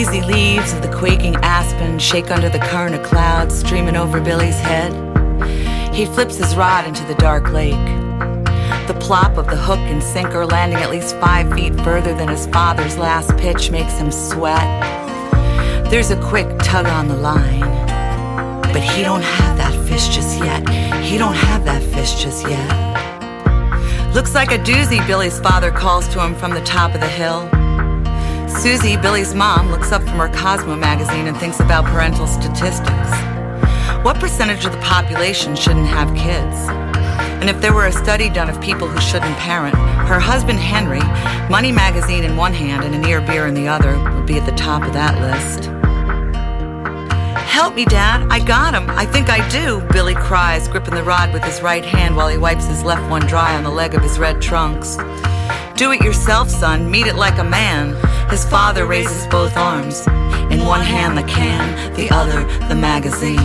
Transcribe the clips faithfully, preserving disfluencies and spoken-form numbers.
Hazy leaves of the quaking aspen shake under the current of clouds streaming over Billy's head. He flips his rod into the dark lake. The plop of the hook and sinker landing at least five feet further than his father's last pitch makes him sweat. There's a quick tug on the line, but he don't have that fish just yet. He don't have that fish just yet. Looks like a doozy, Billy's father calls to him from the top of the hill. Susie, Billy's mom, looks up from her Cosmo magazine and thinks about parental statistics. What percentage of the population shouldn't have kids? And if there were a study done of people who shouldn't parent, her husband Henry, Money magazine in one hand and a near beer in the other, would be at the top of that list. Help me, Dad, I got him, I think I do, Billy cries, gripping the rod with his right hand while he wipes his left one dry on the leg of his red trunks. Do it yourself, son, meet it like a man. His father raises both arms. In one hand the can, the other the magazine.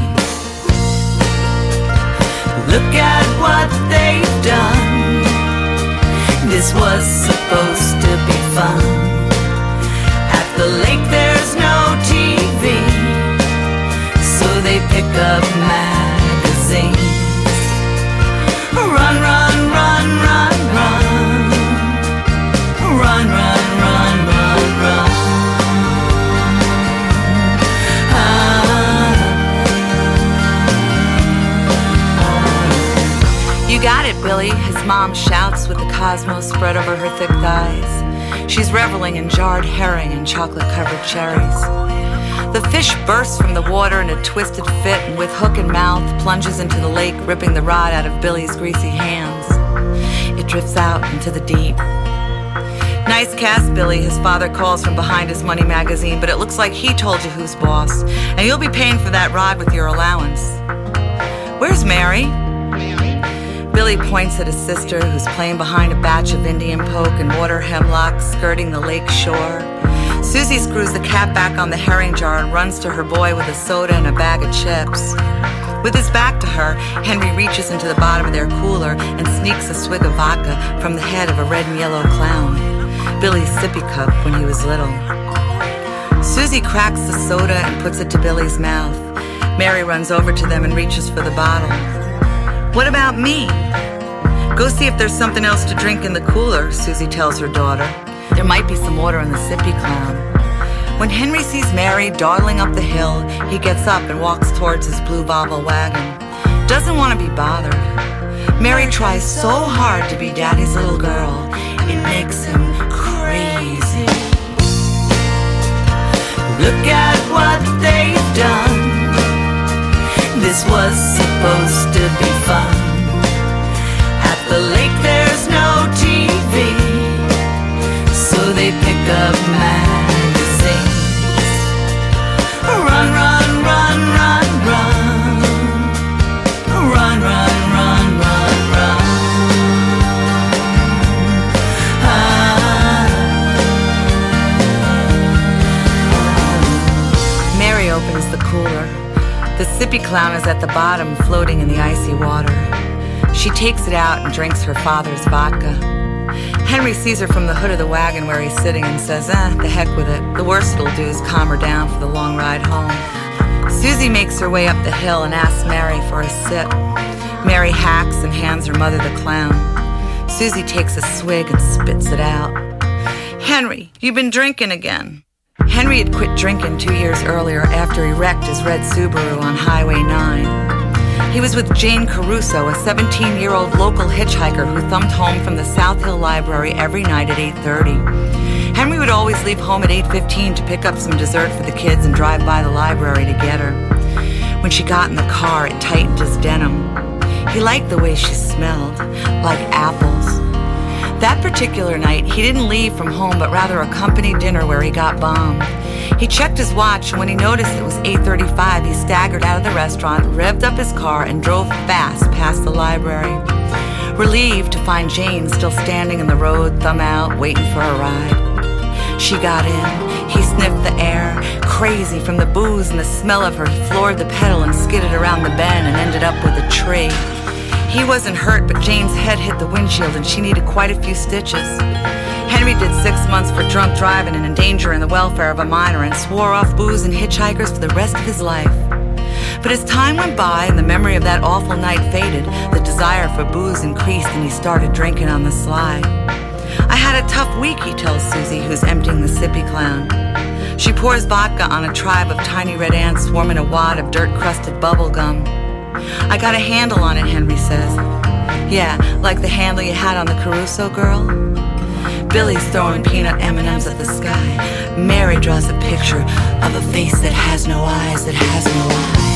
Look at what they've done. This was supposed to be fun. At the lake there's no T V, so they pick up magazines. Run, run, run, run, run. Run, run, run, run, run. Ah, ah. You got it, Billy, his mom shouts with the cosmos spread over her thick thighs. She's reveling in jarred herring and chocolate-covered cherries. The fish bursts from the water in a twisted fit and with hook and mouth plunges into the lake, ripping the rod out of Billy's greasy hands. It drifts out into the deep. Nice cast, Billy, his father calls from behind his Money magazine, but it looks like he told you who's boss, and you'll be paying for that rod with your allowance. Where's Mary? Mary? Billy points at his sister, who's playing behind a batch of Indian poke and water hemlocks skirting the lake shore. Susie screws the cap back on the herring jar and runs to her boy with a soda and a bag of chips. With his back to her, Henry reaches into the bottom of their cooler and sneaks a swig of vodka from the head of a red and yellow clown, Billy's sippy cup when he was little. Susie cracks the soda and puts it to Billy's mouth. Mary runs over to them and reaches for the bottle. What about me? Go see if there's something else to drink in the cooler, Susie tells her daughter. There might be some water in the sippy clown. When Henry sees Mary dawdling up the hill, he gets up and walks towards his blue Volvo wagon. Doesn't want to be bothered. Mary tries so hard to be Daddy's little girl, it makes him crazy. Look at what they've done. This was supposed to be fun. At the lake there's no T V, so they pick up magazines. Run, run, run, run, run. Run, run, run, run, run. Ah. Mary opens the cooler. The sippy clown is at the bottom, floating in the icy water. She takes it out and drinks her father's vodka. Henry sees her from the hood of the wagon where he's sitting and says, eh, the heck with it. The worst it'll do is calm her down for the long ride home. Susie makes her way up the hill and asks Mary for a sip. Mary hacks and hands her mother the clown. Susie takes a swig and spits it out. Henry, you've been drinking again. Henry had quit drinking two years earlier after he wrecked his red Subaru on Highway nine. He was with Jane Caruso, a seventeen-year-old local hitchhiker who thumped home from the South Hill Library every night at eight thirty. Henry would always leave home at eight fifteen to pick up some dessert for the kids and drive by the library to get her. When she got in the car, it tightened his denim. He liked the way she smelled, like apples. That particular night, he didn't leave from home, but rather a company dinner where he got bombed. He checked his watch, and when he noticed it was eight thirty-five, he staggered out of the restaurant, revved up his car, and drove fast past the library. Relieved to find Jane still standing in the road, thumb out, waiting for a ride. She got in. He sniffed the air. Crazy from the booze and the smell of her, he floored the pedal and skidded around the bend and ended up with a tree. He wasn't hurt, but Jane's head hit the windshield and she needed quite a few stitches. Henry did six months for drunk driving and endangering the welfare of a minor and swore off booze and hitchhikers for the rest of his life. But as time went by and the memory of that awful night faded, the desire for booze increased and he started drinking on the sly. I had a tough week, he tells Susie, who's emptying the sippy clown. She pours vodka on a tribe of tiny red ants swarming a wad of dirt-crusted bubble gum. I got a handle on it, Henry says. Yeah, like the handle you had on the Caruso girl. Billy's throwing peanut M and M's at the sky. Mary draws a picture of a face that has no eyes, that has no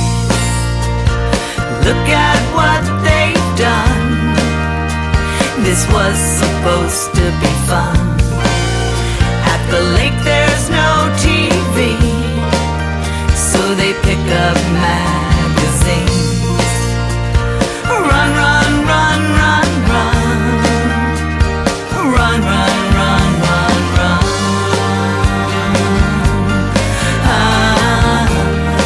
eyes. Look at what they've done. This was supposed to be fun. At the lake there's no T V, so they pick up magazines. Run, run, run, run, run. Run, run, run, run, run. Ah.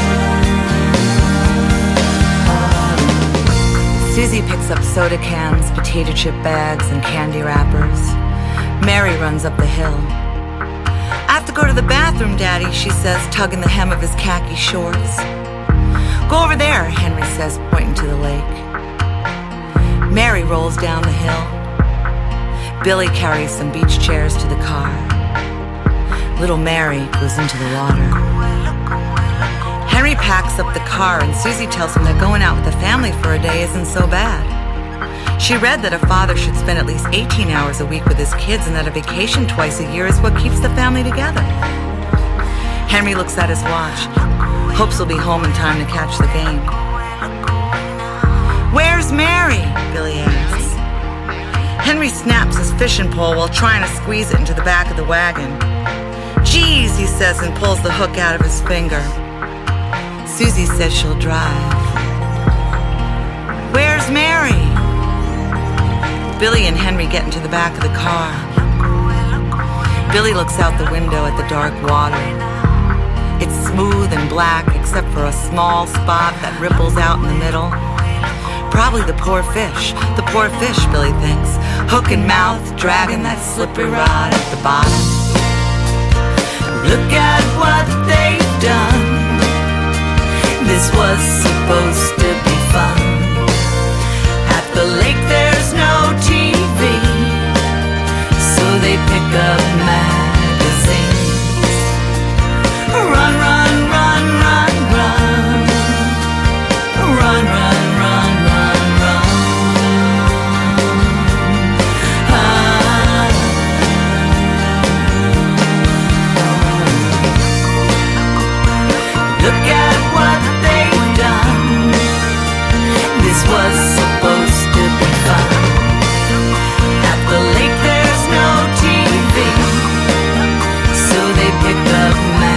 Susie picks up soda cans, potato chip bags, and candy wrappers. Mary runs up the hill. I have to go to the bathroom, Daddy, she says, tugging the hem of his khaki shorts. Go over there, Henry says, pointing to the lake. Mary rolls down the hill. Billy carries some beach chairs to the car. Little Mary goes into the water. Henry packs up the car and Susie tells him that going out with the family for a day isn't so bad. She read that a father should spend at least eighteen hours a week with his kids and that a vacation twice a year is what keeps the family together. Henry looks at his watch. Hopes he'll be home in time to catch the game. Where's Mary? Billy asks. Henry snaps his fishing pole while trying to squeeze it into the back of the wagon. Geez, he says and pulls the hook out of his finger. Susie says she'll drive. Where's Mary? Billy and Henry get into the back of the car. Billy looks out the window at the dark water. It's smooth and black except for a small spot that ripples out in the middle. Probably the poor fish. The poor fish, Billy thinks. Hook and mouth, dragging that slippery rod at the bottom. Look at what they've done. This was supposed to be fun. At the lake there's no T V, so they pick up magazines. Run, run, run, run, run. Run, run, run, run, run. Ah. Look at what they've done. This was supposed to be fun. At the lake there's no T V, so they pick up magazines.